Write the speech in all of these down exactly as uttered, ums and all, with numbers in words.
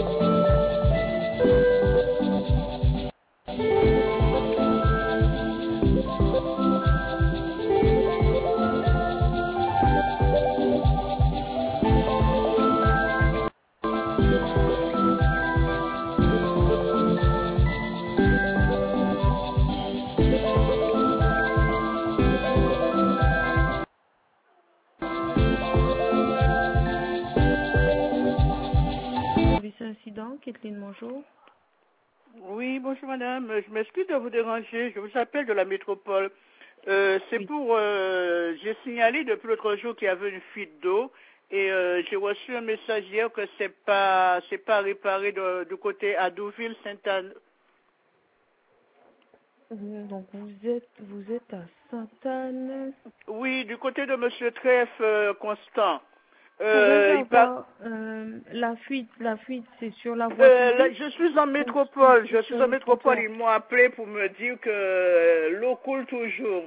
Incident, Kathleen, bonjour. Oui, bonjour madame. Je m'excuse de vous déranger. Je vous appelle de la métropole. Euh, c'est Oui. pour... Euh, j'ai signalé depuis l'autre jour qu'il y avait une fuite d'eau et euh, j'ai reçu un message hier que c'est pas c'est pas réparé de, du côté Adouville, Sainte-Anne. Donc vous êtes vous êtes à Sainte-Anne. Oui, du côté de Monsieur Treff euh, Constant. Pourrais-je Euh, il par... avoir euh, la fuite La fuite, c'est sur la voie Euh, là, publique je suis en ou métropole. c'est Je sur suis en le métropole. compteur? Ils m'ont appelé pour me dire que l'eau coule toujours.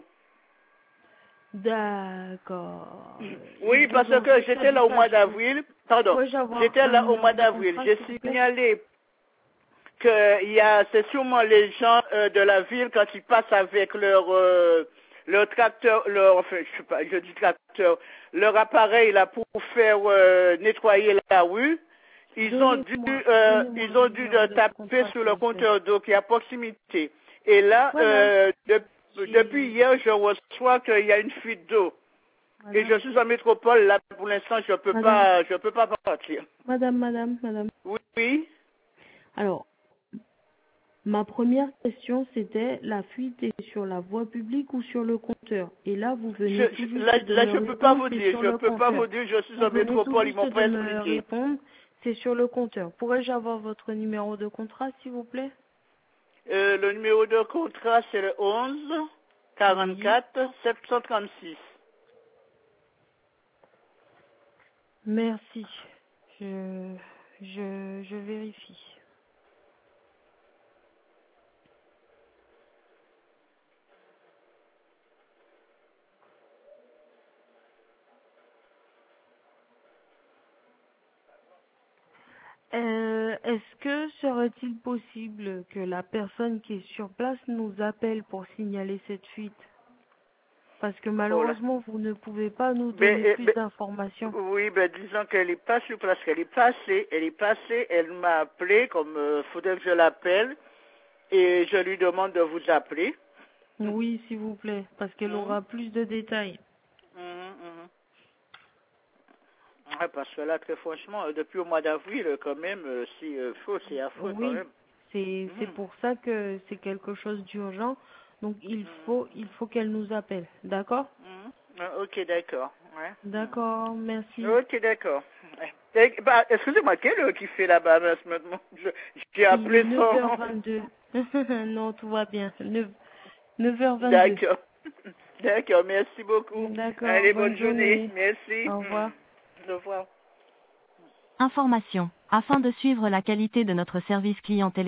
D'accord. Ils Oui, vous parce ont que fait j'étais quel là au mois message? d'avril. Pardon. Pourrais-je avoir J'étais un là au mois numéro de d'avril. contrat, J'ai s'il vous plaît? signalé que il y a, c'est sûrement les gens euh, de la ville quand ils passent avec leur euh, leur tracteur, leur, enfin, je sais pas, je dis tracteur, leur appareil là pour faire euh, nettoyer la rue. Ils ont dû, Donnez-moi euh, donnez-moi ils le ont dû numéro de de taper contrat, sur s'il le vous plaît. compteur d'eau qui est à proximité. Et là, Voilà. euh, de- depuis J'ai hier, je reçois qu'il y a une fuite d'eau. Et voilà. je suis en métropole, là, pour l'instant, je peux Madame, pas, je peux pas partir. madame, madame, madame. Oui, oui. Alors, ma première question, c'était la fuite est sur la voie publique ou sur le compteur. Et là, vous Je, venez tout je- juste là, de là, me je peux pas répondre, vous c'est dire, sur je le peux pas compteur. vous dire, je suis Vous en venez tout métropole, ils juste m'ont de pas me expliqué. répondre, c'est sur le compteur. Pourrais-je avoir votre numéro de contrat, s'il vous plaît? Euh, le numéro de contrat, c'est le onze Oui. quarante-quatre sept cent trente-six. Merci. Je, je, je vérifie. Euh, est-ce que serait-il possible que la personne qui est sur place nous appelle pour signaler cette fuite? Parce que Oh là. malheureusement, vous ne pouvez pas nous Ben, donner euh, plus ben, d'informations. oui, ben, disons qu'elle est pas sur place, qu'elle est passée, elle est passée, elle m'a appelé, comme euh, faudrait que je l'appelle, et je lui demande de vous appeler. Oui, s'il vous plaît, parce qu'elle Mhm, aura plus de détails. mhm, mhm. Ouais, parce que là, très franchement, euh, depuis au mois d'avril, euh, quand même, euh, si euh, faut, c'est affreux quand Oui, même. c'est c'est Mhm, pour ça que c'est quelque chose d'urgent. Donc il mhm, faut il faut qu'elle nous appelle. D'accord? mhm. Ah, ok, d'accord. Ouais. Mhm. D'accord, merci. Ok, d'accord. Ouais. Et, bah, excusez-moi, quelle heure qui fait là-bas maintenant? Je- J'ai Il est appelé neuf heures sans... vingt-deux. Non, tout va bien. neuf heures vingt-deux. D'accord. D'accord, merci beaucoup. D'accord, Allez, bonne bonne journée. journée. Merci. Au revoir. Mhm. Au revoir. Information. Afin de suivre la qualité de notre service client téléphonique,